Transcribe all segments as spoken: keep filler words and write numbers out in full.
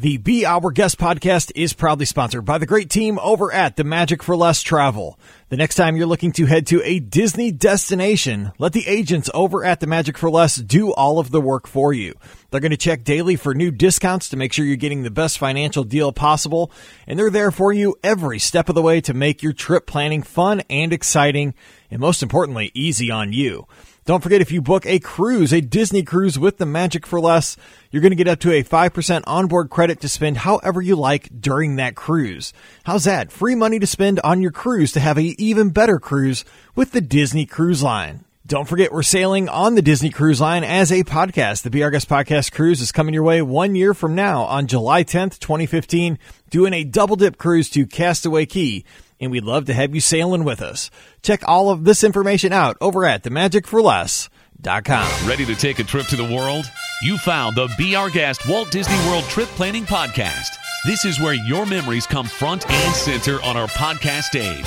The Be Our Guest podcast is proudly sponsored by the great team over at the Magic for Less Travel. The next time you're looking to head to a Disney destination, let the agents over at the Magic for Less do all of the work for you. They're going to check daily for new discounts to make sure you're getting the best financial deal possible, and they're there for you every step of the way to make your trip planning fun and exciting, and most importantly, easy on you. Don't forget, if you book a cruise, a Disney cruise with the Magic for Less, you're going to get up to a five percent onboard credit to spend however you like during that cruise. How's that? Free money to spend on your cruise to have an even better cruise with the Disney Cruise Line. Don't forget, we're sailing on the Disney Cruise Line as a podcast. The Be Our Guest Podcast Cruise is coming your way one year from now on July tenth, twenty fifteen, doing a double dip cruise to Castaway Cay. And we'd love to have you sailing with us. Check all of this information out over at the magic for less dot com. Ready to take a trip to the world? You found the Be Our Guest Walt Disney World Trip Planning Podcast. This is where your memories come front and center on our podcast stage.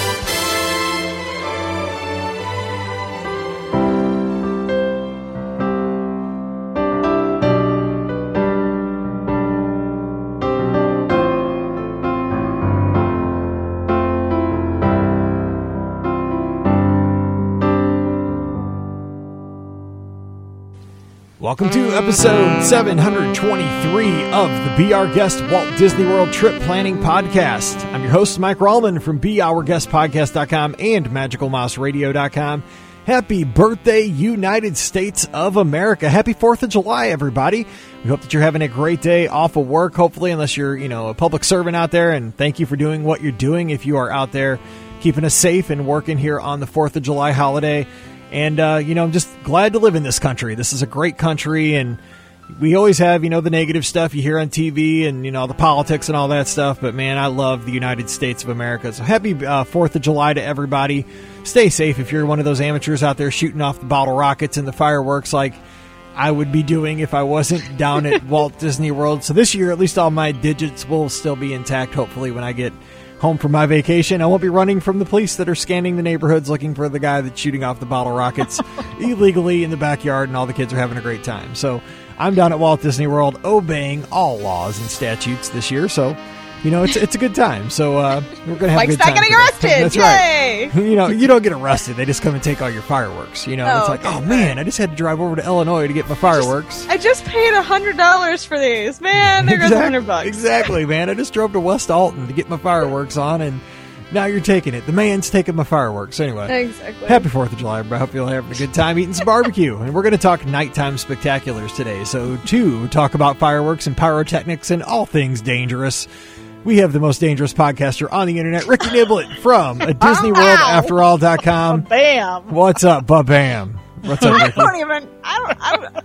Welcome to episode seven hundred twenty-three of the Be Our Guest Walt Disney World Trip Planning Podcast. I'm your host, Mike Rallman from Be Our Guest Podcast dot com and Magical Mouse Radio dot com. Happy birthday, United States of America. Happy fourth of July, everybody. We hope that you're having a great day off of work, hopefully, unless you're, you know, a public servant out there. And thank you for doing what you're doing if you are out there keeping us safe and working here on the fourth of July holiday. And, uh, you know, I'm just glad to live in this country. This is a great country, and we always have, you know, the negative stuff you hear on T V and, you know, the politics and all that stuff. But, man, I love the United States of America. So happy uh, fourth of July to everybody. Stay safe if you're one of those amateurs out there shooting off the bottle rockets and the fireworks like I would be doing if I wasn't down at Walt Disney World. So this year, at least all my digits will still be intact, hopefully, when I get home from my vacation. I won't be running from the police that are scanning the neighborhoods looking for the guy that's shooting off the bottle rockets illegally in the backyard, and all the kids are having a great time. So I'm down at Walt Disney World obeying all laws and statutes this year. So, you know, it's it's a good time. So uh, we're going to have Mike's a good time. not getting arrested. That's Yay! right. You know, you don't get arrested. They just come and take all your fireworks. You know, Oh, it's like, okay. oh, man, I just had to drive over to Illinois to get my fireworks. I just paid a hundred dollars for these. Man, there goes a hundred bucks. Exactly, man. I just drove to West Alton to get my fireworks on, and now you're taking it. The man's taking my fireworks. Anyway, Exactly. happy fourth of July, everybody. I hope you're having a good time eating some barbecue. And we're going to talk nighttime spectaculars today. So, to talk about fireworks and pyrotechnics and all things dangerous, we have the most dangerous podcaster on the internet, Ricky Niblett from a Disney World After All dot com. Bam. What's up, Ba-Bam? What's up, I Ricky? don't even. I don't. I don't,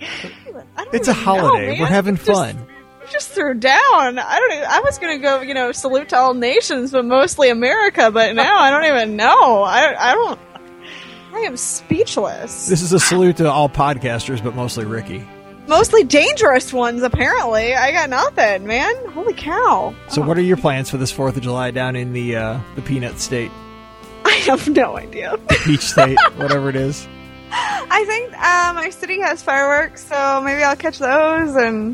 I don't It's a even holiday. know, man. We're having You fun. Just, you just threw down. I don't. Even, I was gonna go, you know, salute to all nations, but mostly America. But now I don't even know. I. I don't. I am speechless. This is a salute to all podcasters, but mostly Ricky. Mostly dangerous ones, apparently. I got nothing, man. Holy cow. So what are your plans for this fourth of July down in the uh, the Peanut State, I have no idea. Peach State, whatever it is? I think uh, my city has fireworks, so maybe I'll catch those. And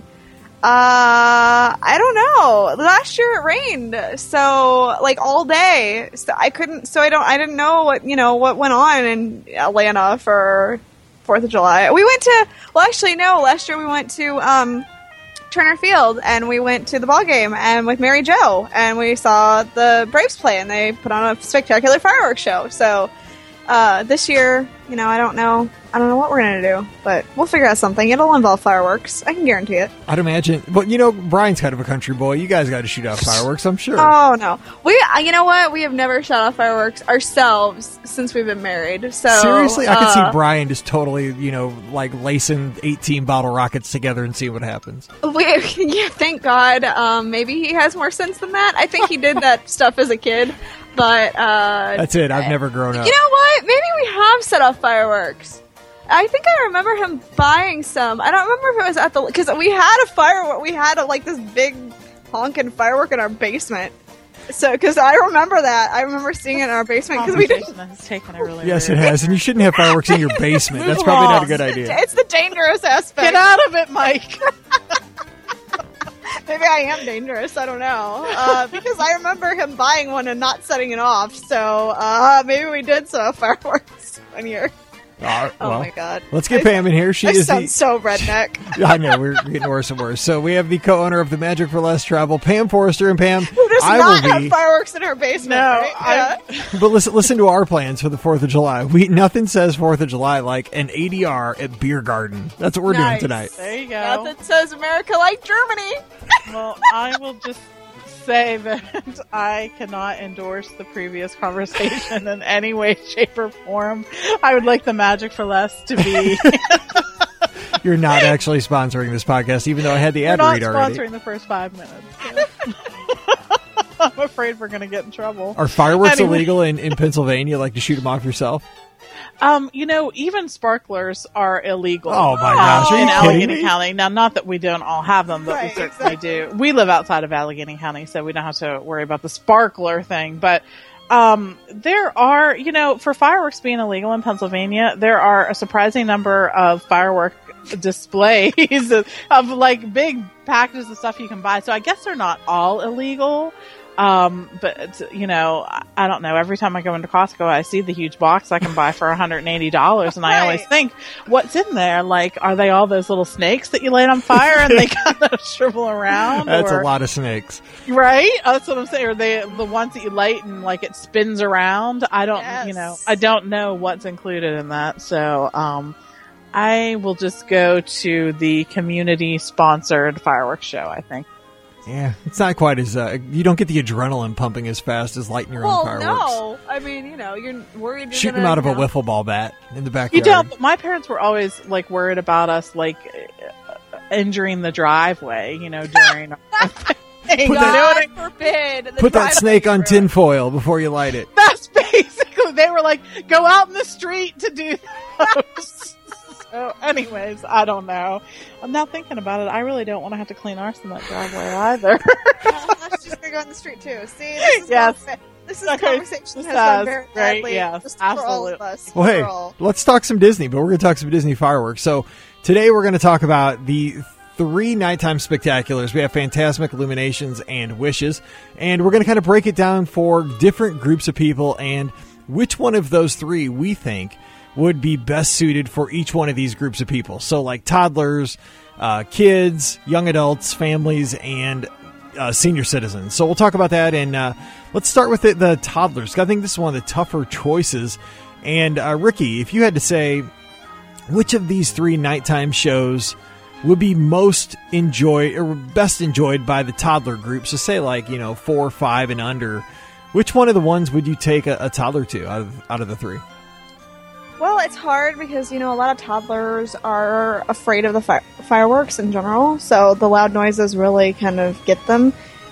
uh, I don't know. Last year it rained, so like all day. So I couldn't. So I don't. I didn't know what you know what went on in Atlanta for Fourth of July. We went to. Well, actually, no. Last year we went to um, Turner Field, and we went to the ball game and with Mary Jo, and we saw the Braves play, and they put on a spectacular fireworks show. So uh, this year, you know, I don't know. I don't know what we're gonna do, but we'll figure out something. It'll involve fireworks. I can guarantee it. I'd imagine. But, you know, Brian's kind of a country boy. You guys got to shoot off fireworks, I'm sure. Oh, no. We, uh, you know what? We have never shot off fireworks ourselves since we've been married. So Seriously? I could uh, see Brian just totally, you know, like lacing eighteen bottle rockets together and see what happens. We, yeah, thank God. Um, maybe he has more sense than that. I think he did that stuff as a kid, but uh, That's it. I've never grown up. you know what? Maybe we have set off fireworks. I think I remember him buying some. I don't remember if it was at the because we had a firework. We had a, like this big honking firework in our basement. So, because I remember that, I remember seeing it in our basement because we didn't. Has taken a really Yes, it weird- has. And you shouldn't have fireworks in your basement. That's probably not a good idea. It's the dangerous aspect. Get out of it, Mike. Maybe I am dangerous. I don't know. Uh, because I remember him buying one and not setting it off. So uh, maybe we did set off fireworks one year. Uh, well, oh my god! Let's get I, Pam in here. She I is sound the, so redneck. I know, we're getting worse and worse. So we have the co-owner of the Magic for Less Travel, Pam Forrester, and Pam, Who does I not will have be. fireworks in her basement? No, right? I- yeah. But listen, listen to our plans for the Fourth of July. We nothing says Fourth of July like an A D R at Beer Garden. That's what we're Nice. doing tonight. There you go. Nothing says America like Germany. Well, I will just say that I cannot endorse the previous conversation in any way, shape, or form. I would like the Magic for Less to be. You're not actually sponsoring this podcast, even though I had the We're ad not read already. sponsoring the first five minutes. I'm afraid we're going to get in trouble. Are fireworks Anyway. illegal in, in Pennsylvania? Like to shoot them off yourself? Um, you know, even sparklers are illegal. Oh my gosh, are in you Allegheny kidding me? County. Now, not that we don't all have them, but Right, we certainly exactly. do. We live outside of Allegheny County, so we don't have to worry about the sparkler thing. But um, there are, you know, for fireworks being illegal in Pennsylvania, there are a surprising number of firework displays of, of like big packages of stuff you can buy. So I guess they're not all illegal. Um, but it's, you know, I, I don't know. Every time I go into Costco, I see the huge box I can buy for one hundred eighty dollars, and I always Right. think, what's in there? Like, are they all those little snakes that you light on fire and they kind of shrivel around? That's or, a lot of snakes. right? That's what I'm saying. Are they the ones that you light and like it spins around? I don't, Yes. you know, I don't know what's included in that. So, um, I will just go to the community sponsored fireworks show, I think. Yeah, it's not quite as uh, you don't get the adrenaline pumping as fast as lighting your Well, own fireworks. no. I mean, you know, you're worried. You're Shooting gonna, them out of you a know, wiffle ball bat in the You backyard. don't. But my parents were always like worried about us like uh, injuring the driveway, you know, during our thing. Put You know that- what I- God forbid. the Put that driveway snake on ruined. tinfoil before you light it. That's basically they were like, go out in the street to do those. So, anyways, I don't know. I'm not thinking about it. I really don't want to have to clean arse in that driveway either. Well, that's just gonna go on the street too. See, this is Yes. conversa- This is Okay, conversation this has gone has, very right, badly. yes, just for all absolutely. of us. Well, hey, for all. let's talk some Disney, but we're going to talk some Disney fireworks. So today we're going to talk about the three nighttime spectaculars. We have Phantasmic, Illuminations, and Wishes, and we're going to kind of break it down for different groups of people and which one of those three we think would be best suited for each one of these groups of people. So like toddlers, uh, kids, young adults, families, and uh, senior citizens. So we'll talk about that, and uh, let's start with the, the toddlers. I think this is one of the tougher choices. And uh, Ricky, if you had to say which of these three nighttime shows would be most enjoyed or best enjoyed by the toddler group, so say like, you know, four, five, and under, which one of the ones would you take a, a toddler to out of, out of the three? Well, it's hard because, you know, a lot of toddlers are afraid of the fi- fireworks in general, so the loud noises really kind of get them.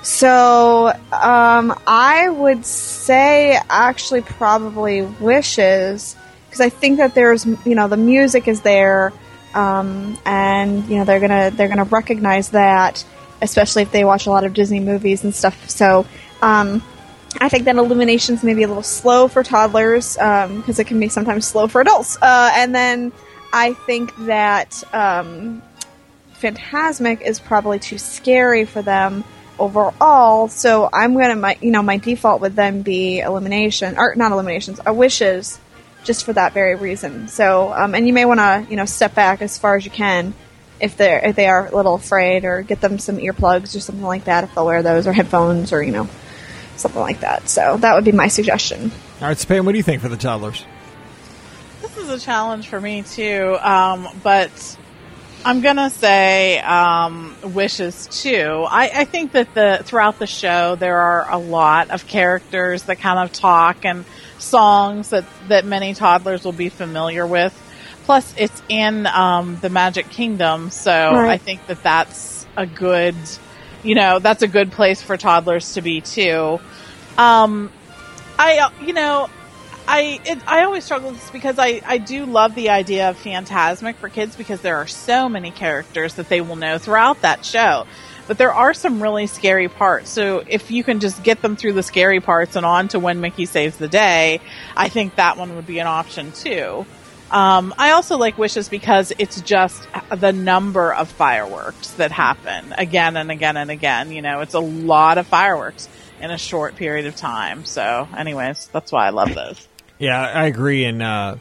So, um, I would say actually probably Wishes, because I think that there's, you know, the music is there, um, and, you know, they're gonna, they're gonna recognize that, especially if they watch a lot of Disney movies and stuff. So, um, I think that Illuminations may be a little slow for toddlers, because it can be sometimes slow for adults. Uh, and then I think that um, Phantasmic is probably too scary for them overall. So I'm gonna, my you know, my default would then be Illumination, or not Illuminations, uh, Wishes, just for that very reason. So, um, and you may want to, you know, step back as far as you can if they're if they are a little afraid, or get them some earplugs or something like that if they'll wear those, or headphones, or you know. Something like that. So that would be my suggestion. All right, so Pam, what do you think for the toddlers? This is a challenge for me too, um, but I'm gonna say um, Wishes too. I, I think that the throughout the show there are a lot of characters that kind of talk and songs that that many toddlers will be familiar with. Plus, it's in um, the Magic Kingdom, so Right. I think that that's a good, you know, that's a good place for toddlers to be too. Um, I, uh, you know. I it, I always struggle with this because I, I do love the idea of Phantasmic for kids because there are so many characters that they will know throughout that show. But there are some really scary parts. So if you can just get them through the scary parts and on to When Mickey Saves the Day, I think that one would be an option too. Um, I also like Wishes because it's just the number of fireworks that happen again and again and again. You know, it's a lot of fireworks in a short period of time. So anyways, that's why I love those. Yeah, I agree. And uh,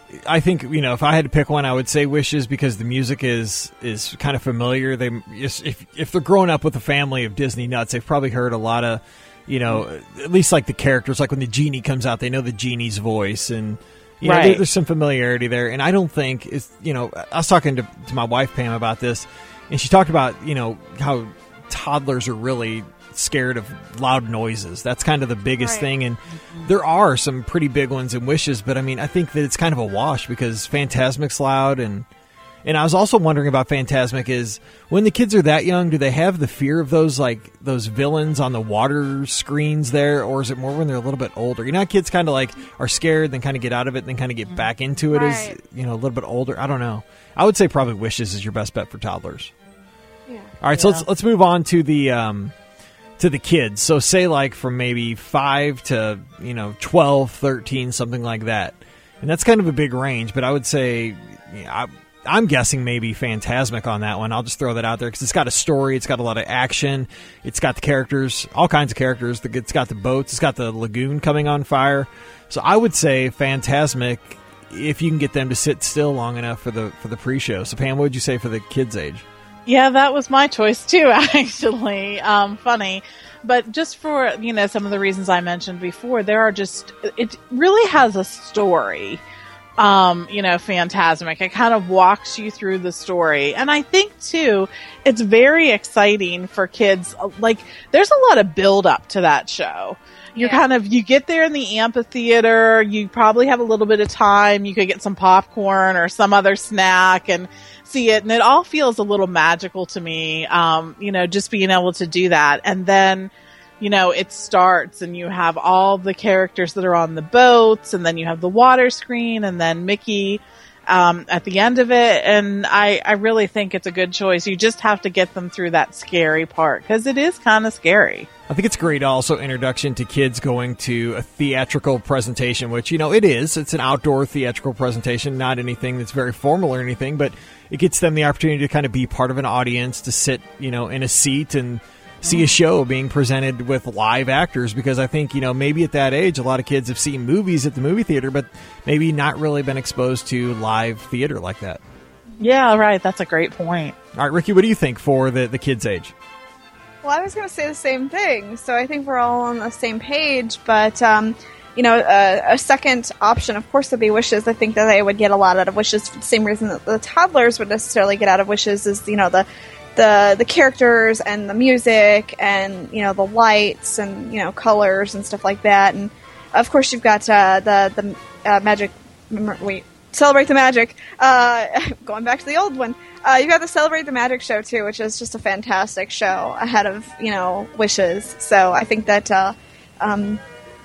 I think, you know, if I had to pick one, I would say Wishes because the music is is kind of familiar. They if if they're growing up with a family of Disney nuts, they've probably heard a lot of, you know, at least like the characters. Like when the genie comes out, they know the genie's voice, and you know, right. there, there's some familiarity there. And I don't think it's, you know, I was talking to, to my wife Pam about this, and she talked about, you know, how toddlers are really scared of loud noises. That's kind of the biggest right. thing, and there are some pretty big ones in Wishes, but I mean, I think that it's kind of a wash because Fantasmic's loud, and and I was also wondering about Fantasmic is when the kids are that young, do they have the fear of those like those villains on the water screens there, or is it more when they're a little bit older? You know, how kids kind of like are scared, then kind of get out of it, then kind of get back into it right. as, you know, a little bit older. I don't know. I would say probably Wishes is your best bet for toddlers. Yeah. All right, so let's let's move on to the um, to the kids. So say like from maybe five to, you know, twelve, thirteen, something like that. And that's kind of a big range, but I would say, you know, I, I'm guessing maybe Fantasmic on that one. I'll just throw that out there because it's got a story, it's got a lot of action, it's got the characters, all kinds of characters. It's got the boats, it's got the lagoon coming on fire. So I would say Fantasmic if you can get them to sit still long enough for the for the pre-show. So Pam, what would you say for the kids' age? Yeah, that was my choice too, actually. Um, funny. But just for, you know, some of the reasons I mentioned before, there are just, it really has a story, um, you know, Fantasmic. It kind of walks you through the story. And I think too, it's very exciting for kids. Like, there's a lot of build up to that show. You're yeah. kind of, you get there in the amphitheater, you probably have a little bit of time, you could get some popcorn or some other snack and see it, and it all feels a little magical to me, um, you know, just being able to do that. And then, you know, it starts and you have all the characters that are on the boats, and then you have the water screen, and then Mickey um, at the end of it. And I, I really think it's a good choice. You just have to get them through that scary part, because it is kind of scary. I think it's great also introduction to kids going to a theatrical presentation, which, you know, it is. It's an outdoor theatrical presentation, not anything that's very formal or anything, but it gets them the opportunity to kind of be part of an audience, to sit, you know, in a seat and see a show being presented with live actors, because I think, you know, maybe at that age, a lot of kids have seen movies at the movie theater, but maybe not really been exposed to live theater like that. Yeah, right. That's a great point. All right, Ricky, what do you think for the, the kids' age? Well, I was going to say the same thing, so I think we're all on the same page, but, um, you know, uh, a second option, of course, would be Wishes. I think that they would get a lot out of Wishes for the same reason that the toddlers would necessarily get out of Wishes is, you know, the the the characters and the music and, you know, the lights and, you know, colors and stuff like that. And, of course, you've got uh, the, the uh, magic... Wait. Celebrate the Magic. Uh, going back to the old one. Uh, you got the Celebrate the Magic show, too, which is just a fantastic show ahead of, you know, Wishes. So I think that uh, um,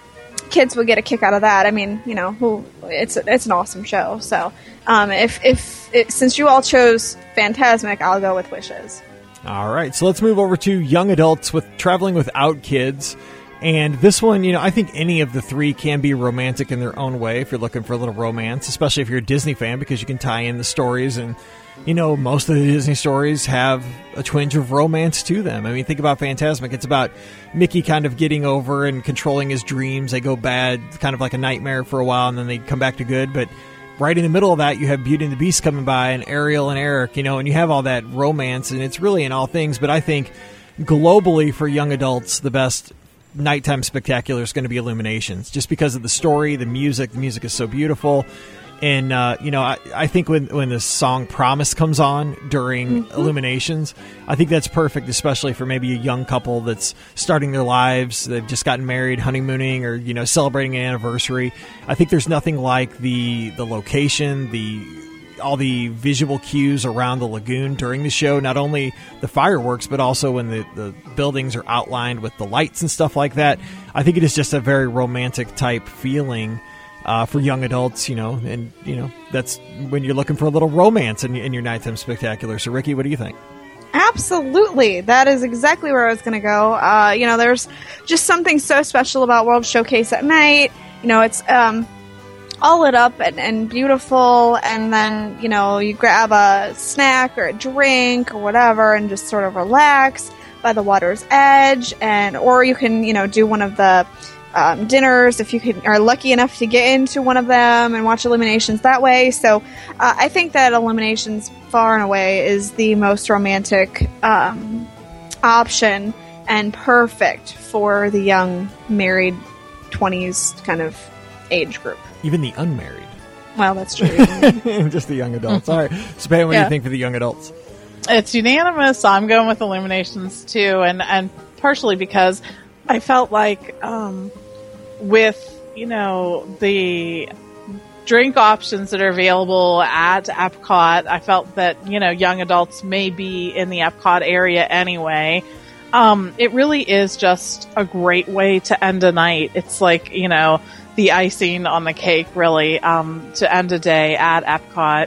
kids will get a kick out of that. I mean, you know, who it's it's an awesome show. So um, if, if it, since you all chose Fantasmic, I'll go with Wishes. All right, so let's move over to young adults with traveling without kids. And this one, you know, I think any of the three can be romantic in their own way if you're looking for a little romance, especially if you're a Disney fan, because you can tie in the stories. And, you know, most of the Disney stories have a twinge of romance to them. I mean, think about Fantasmic. It's about Mickey kind of getting over and controlling his dreams. They go bad, kind of like a nightmare for a while, and then they come back to good. But right in the middle of that, you have Beauty and the Beast coming by, and Ariel and Eric, you know, and you have all that romance, and it's really in all things. But I think globally for young adults, the best nighttime spectacular is going to be Illuminations, just because of the story, the music. The music is so beautiful. And, uh, you know, I, I think when, when the song Promise comes on during mm-hmm. Illuminations, I think that's perfect, especially for maybe a young couple that's starting their lives. They've just gotten married, honeymooning, or, you know, celebrating an anniversary. I think there's nothing like the the location, the all the visual cues around the lagoon during the show, not only the fireworks, but also when the, the buildings are outlined with the lights and stuff like that. I think it is just a very romantic type feeling uh, for young adults, you know, and, you know, that's when you're looking for a little romance in, in your nighttime spectacular. So, Ricky, what do you think? Absolutely. That is exactly where I was going to go. Uh, you know, there's just something so special about World Showcase at night. You know, it's... Um, all lit up and, and beautiful, and then, you know, you grab a snack or a drink or whatever and just sort of relax by the water's edge, and or you can, you know, do one of the um, dinners if you can, are lucky enough to get into one of them and watch Illuminations that way. So uh, I think that Illuminations far and away is the most romantic um, option and perfect for the young married twenties kind of age group. Even the unmarried. Well, that's true. Just the young adults. All right. So, Pam, what Yeah. do you think for the young adults? It's unanimous. I'm going with Illuminations too, and and partially because I felt like um, with you know the drink options that are available at Epcot, I felt that you know young adults may be in the Epcot area anyway. Um, it really is just a great way to end a night. It's like you know the icing on the cake, really, um, to end a day at Epcot.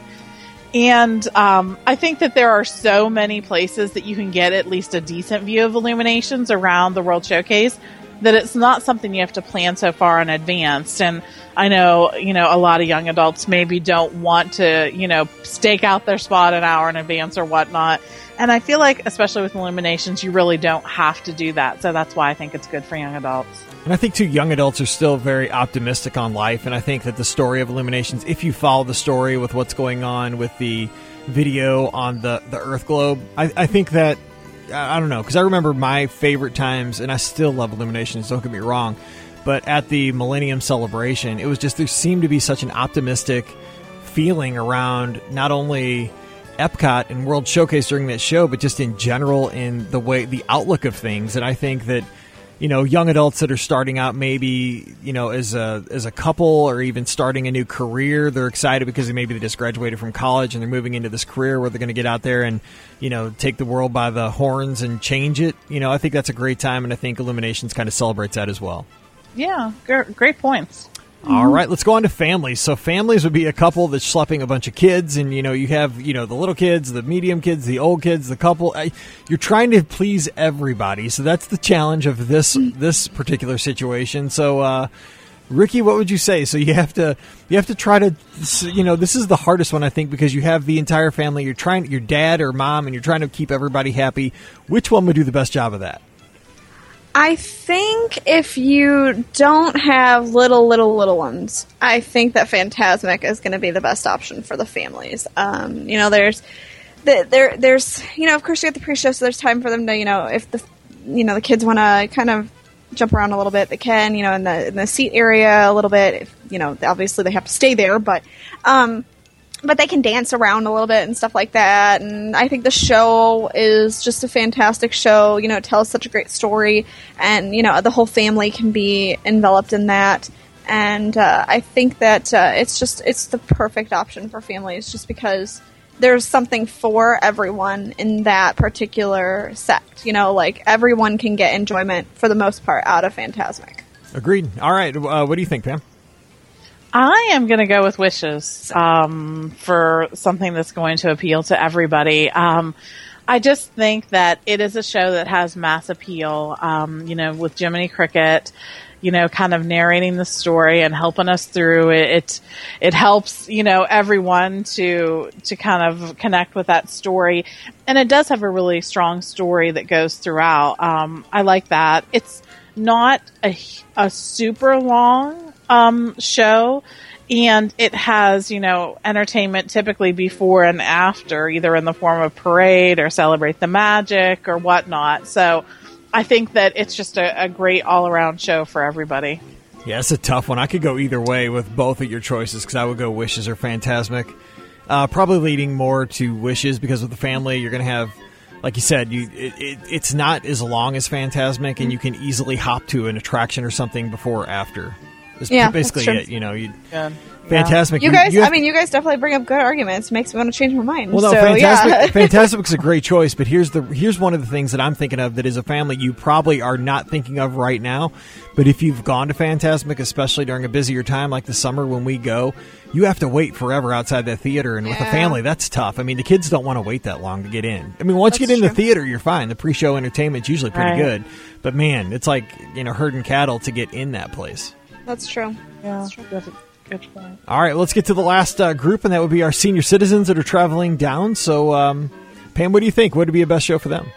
And um, I think that there are so many places that you can get at least a decent view of Illuminations around the World Showcase that it's not something you have to plan so far in advance. And I know, you know, a lot of young adults maybe don't want to, you know, stake out their spot an hour in advance or whatnot. And I feel like, especially with Illuminations, you really don't have to do that. So that's why I think it's good for young adults. And I think, too, young adults are still very optimistic on life. And I think that the story of Illuminations, if you follow the story with what's going on with the video on the, the Earth globe, I, I think that, I don't know, because I remember my favorite times, and I still love Illuminations, don't get me wrong, but at the Millennium Celebration, it was just, there seemed to be such an optimistic feeling around not only Epcot and World Showcase during that show, but just in general in the way, the outlook of things. And I think that, you know, young adults that are starting out maybe, you know, as a as a couple or even starting a new career, they're excited because maybe they just graduated from college and they're moving into this career where they're going to get out there and, you know, take the world by the horns and change it. You know, I think that's a great time, and I think Illuminations kind of celebrates that as well. Yeah, g- great points. All right, let's go on to families. So families would be a couple that's schlepping a bunch of kids, and, you know, you have, you know, the little kids, the medium kids, the old kids, the couple. You're trying to please everybody. So that's the challenge of this this particular situation. So, uh, Ricky, what would you say? So you have to you have to try to, you know, this is the hardest one, I think, because you have the entire family. You're trying, your dad or mom, and you're trying to keep everybody happy. Which one would do the best job of that? I think if you don't have little, little, little ones, I think that Fantasmic is going to be the best option for the families. Um, you know, there's, the, there, there's, you know, of course you get the pre-show, so there's time for them to, you know, if the, you know, the kids want to kind of jump around a little bit, they can, you know, in the in the seat area a little bit. If, you know, obviously they have to stay there, but, um, but they can dance around a little bit and stuff like that. And I think the show is just a fantastic show. You know, it tells such a great story, and, you know, the whole family can be enveloped in that. And uh, I think that uh, it's just, it's the perfect option for families, just because there's something for everyone in that particular sect. You know, like, everyone can get enjoyment, for the most part, out of Fantasmic. Agreed. All right. Uh, what do you think, Pam? I am going to go with Wishes um, for something that's going to appeal to everybody. Um, I just think that it is a show that has mass appeal, um, you know, with Jiminy Cricket, you know, kind of narrating the story and helping us through it. It, it helps, you know, everyone to to kind of connect with that story. And it does have a really strong story that goes throughout. Um, I like that. It's not a, a super long Um, show, and it has, you know, entertainment typically before and after, either in the form of parade or Celebrate the Magic or whatnot. So I think that it's just a, a great all-around show for everybody. Yeah, it's a tough one. I could go either way with both of your choices, because I would go Wishes or Fantasmic. Uh, probably leading more to Wishes, because with the family, you're going to have, like you said, you it, it, it's not as long as Fantasmic, and you can easily hop to an attraction or something before or after. That's Yeah, basically that's true. it. You know, you Good. Fantasmic. You guys, you have- I mean, you guys definitely bring up good arguments. Makes me want to change my mind. Well, no, so, Fantasmic, yeah. Fantasmic's a great choice, but here's the here's one of the things that I'm thinking of that as a family you probably are not thinking of right now. But if you've gone to Fantasmic, especially during a busier time like the summer when we go, you have to wait forever outside that theater, and with a Yeah. family, that's tough. I mean, the kids don't want to wait that long to get in. I mean, once you That's get in the true. theater, you're fine. The pre-show entertainment's usually pretty Right. good. But man, it's like, you know, herding cattle to get in that place. That's true. Yeah, That's true. Good point. All right, let's get to the last uh, group, and that would be our senior citizens that are traveling down. So, um, Pam, what do you think? What would be a best show for them?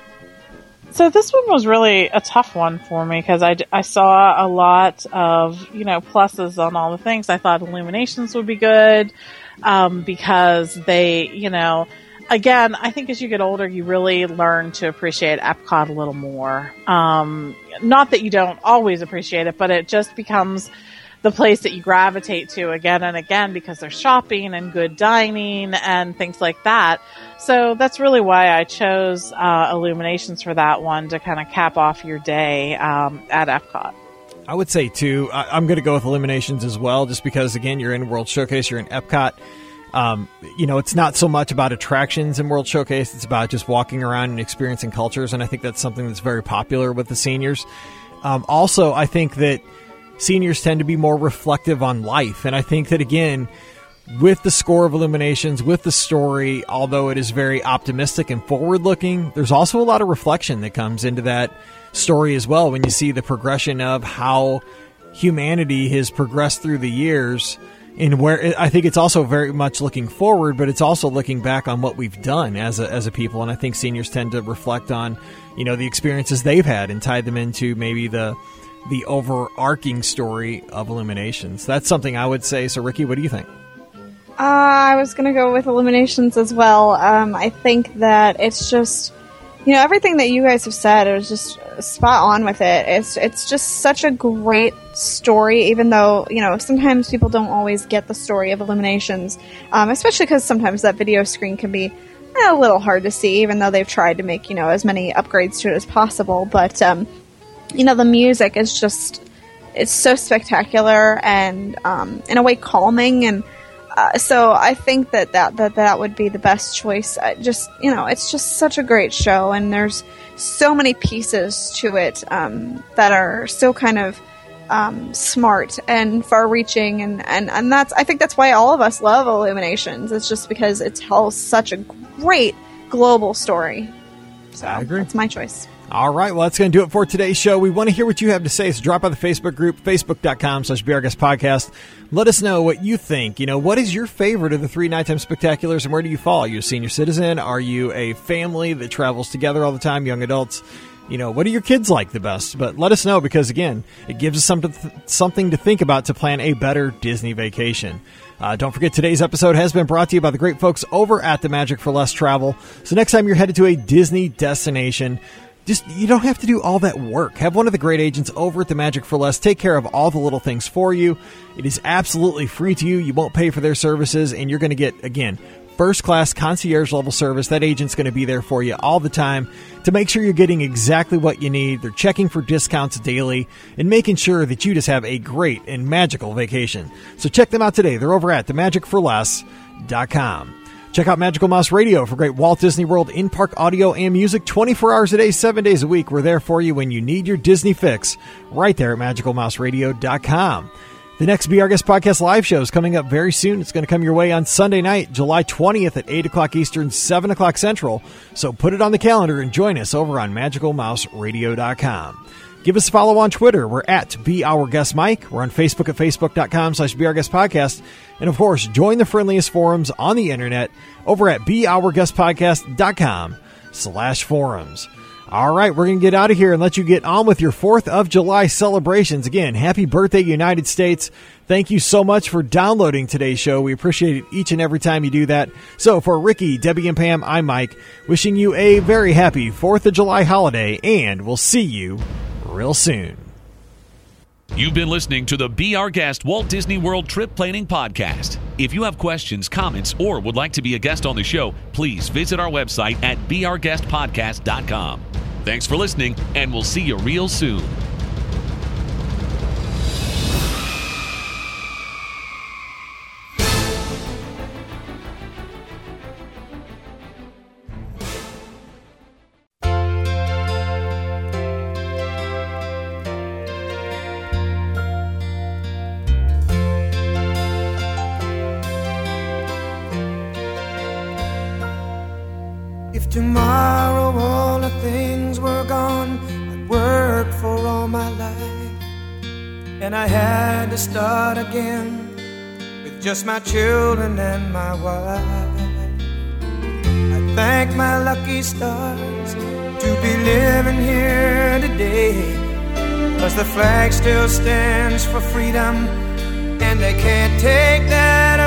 So this one was really a tough one for me because I, I saw a lot of, you know, pluses on all the things. I thought Illuminations would be good um, because they, you know, again, I think as you get older, you really learn to appreciate Epcot a little more. Um, not that you don't always appreciate it, but it just becomes the place that you gravitate to again and again because there's shopping and good dining and things like that. So that's really why I chose uh, Illuminations for that one to kind of cap off your day um, at Epcot. I would say, too, I- I'm going to go with Illuminations as well, just because, again, you're in World Showcase, you're in Epcot. Um, you know, it's not so much about attractions in World Showcase. It's about just walking around and experiencing cultures, and I think that's something that's very popular with the seniors. Um, also, I think that seniors tend to be more reflective on life, and I think that, again, with the score of Illuminations, with the story, although it is very optimistic and forward-looking, there's also a lot of reflection that comes into that story as well when you see the progression of how humanity has progressed through the years. And where I think it's also very much looking forward, but it's also looking back on what we've done as a as a people. And I think seniors tend to reflect on, you know, the experiences they've had and tie them into maybe the the overarching story of Illuminations. That's something I would say. So, Ricky, what do you think? Uh, I was going to go with Illuminations as well. Um, I think that it's just, you know, everything that you guys have said, it was just spot on with it. It's it's just such a great story, even though, you know, sometimes people don't always get the story of Illuminations, um, especially because sometimes that video screen can be eh, a little hard to see, even though they've tried to make, you know, as many upgrades to it as possible. But, um, you know, the music is just, it's so spectacular and, um, in a way, calming. And uh, so I think that that, that that would be the best choice. I just, you know, it's just such a great show, and there's so many pieces to it um, that are so kind of um, smart and far-reaching, and, and, and that's, I think that's why all of us love Illuminations. It's just because it tells such a great global story. So I agree. That's my choice. All right, well, that's going to do it for today's show. We want to hear what you have to say, so drop by the Facebook group, facebook.com slash BRGuestPodcast. Let us know what you think. You know, what is your favorite of the three Nighttime Spectaculars, and where do you fall? Are you a senior citizen? Are you a family that travels together all the time, young adults? You know, what do your kids like the best? But let us know, because, again, it gives us something, something to think about to plan a better Disney vacation. Uh, don't forget, today's episode has been brought to you by the great folks over at the Magic for Less Travel. So next time you're headed to a Disney destination, just, you don't have to do all that work. Have one of the great agents over at the Magic for Less take care of all the little things for you. It is absolutely free to you. You won't pay for their services, and you're going to get, again, first-class concierge-level service. That agent's going to be there for you all the time to make sure you're getting exactly what you need. They're checking for discounts daily and making sure that you just have a great and magical vacation. So check them out today. They're over at the magic for less dot com. Check out Magical Mouse Radio for great Walt Disney World in-park audio and music twenty-four hours a day, seven days a week. We're there for you when you need your Disney fix, right there at magical mouse radio dot com. The next Be Our Guest Podcast live show is coming up very soon. It's going to come your way on Sunday night, July twentieth at eight o'clock Eastern, seven o'clock Central. So put it on the calendar and join us over on magical mouse radio dot com. Give us a follow on Twitter. We're at Be Our Guest Mike. We're on Facebook at facebook.com slash Be Our Guest Podcast. And, of course, join the friendliest forums on the internet over at be our guest podcast dot com slash forums. All right, we're going to get out of here and let you get on with your fourth of July celebrations. Again, happy birthday, United States. Thank you so much for downloading today's show. We appreciate it each and every time you do that. So for Ricky, Debbie, and Pam, I'm Mike, wishing you a very happy fourth of July holiday, and we'll see you real soon. You've been listening to the Be Our Guest Walt Disney World Trip Planning Podcast. If you have questions, comments, or would like to be a guest on the show, please visit our website at be our guest podcast dot com. Thanks for listening, and we'll see you real soon. If tomorrow all the things were gone I'd worked for all my life, and I had to start again just my children and my wife. I thank my lucky stars to be living here today, 'cause the flag still stands for freedom, and they can't take that